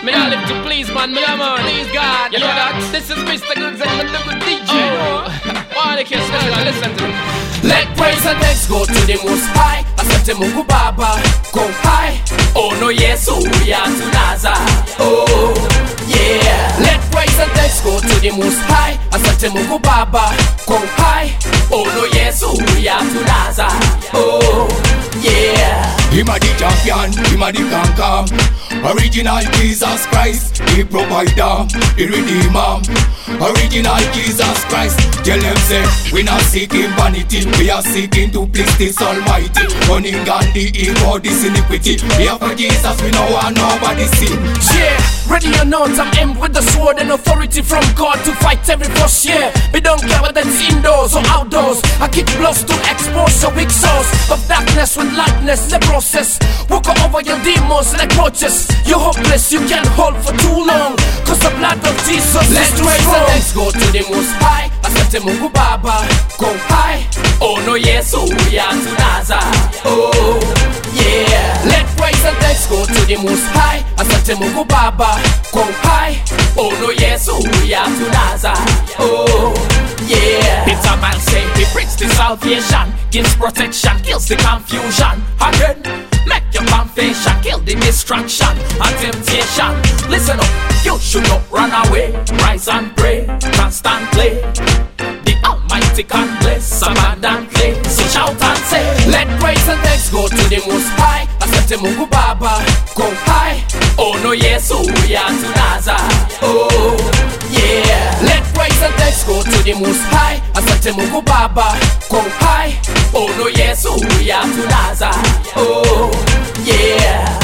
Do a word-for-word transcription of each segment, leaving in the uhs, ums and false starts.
Me not live to please, man. Me not man. Please God. You know that? This is Mister Goods and the good D J. Oh, why they can't listen to me? Let praise and thanks go to the Most High. Asante Mungu Baba, go high. Oh no, yes, oh yeah, tunaza. Oh yeah. Let praise and thanks go to the Most High. Asante Mungu Baba, go high. Oh no, yes, oh yeah, tunaza. Oh yeah. Him a the champion, him a the conqueror. Original Jesus Christ, the provider, the redeemer. Original Jesus Christ. Tell them say, we not seeking vanity, we are seeking to please this Almighty. Running on the evil, this iniquity. We are for Jesus, we know want nobody sin. Yeah, ready or not, I'm aimed with the sword and authority from God to fight every force. Yeah, we don't care whether it's indoors or outdoors. I kick blows to expose your weak source of darkness with lightness, the process. Walk over your demons like roaches. You're hopeless, you can't hold for too long, cause the blood of Jesus Let's is too raise strong. and let's go to the Most High. Asante Mungu Baba, go high. Oh no, yes, oh yeah, tunaza. Oh yeah. Let praise and thanks go to the Most High. Asante Mungu Baba, go high. Oh no, yes, oh yeah, tunaza. Oh yeah. Peter Man say he brings the salvation, gives protection, kills the confusion. Again, make your confession, kill the distraction and temptation. Listen up, you should not run away. Rise and pray constantly. The Almighty can bless abundantly. So shout and say, let praise and thanks go to the Most High. Asante Mungu Baba, go high. Oh no, yes, oh yeah, tunaza. Oh yeah. Let praise and thanks go to the Most High. Asante Mungu Baba, go high. Oh no, yes, oh yeah, tunaza. Oh yeah.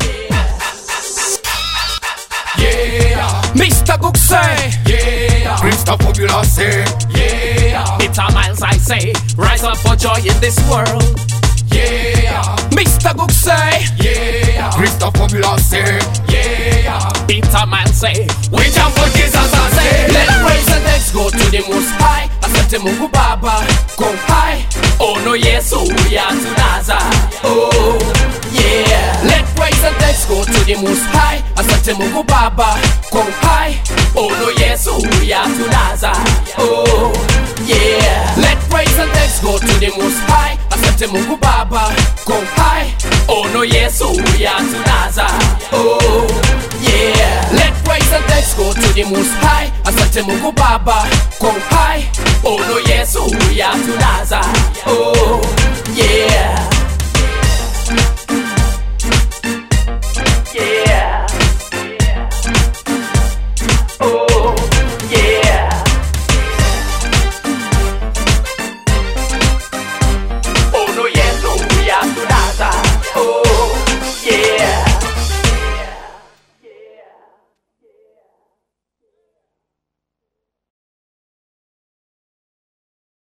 Yeah, Mister Gooks say, yeah, Christopher Buller say, yeah, Peter Miles I say, rise up for joy in this world. yeah, Mister Gooks say, yeah, Christopher Buller say, yeah, Peter Miles say, we jump for Jesus and say, let praise and thanks go to the Most High. Asante Mungu Baba, go high. Oh no, yes, oh yeah, tunaza. Oh yeah. Let praise and thanks go to the Most High. Asante Mungu Baba, go high. Oh no, yes, oh yeah, tunaza. Oh yeah. Let praise and thanks go to the Most High. Asante Mungu Baba, go high. Oh no, yes, oh yeah, tunaza. Oh yeah. Let praise and thanks go to the Most High. Asante Mungu Baba, go high.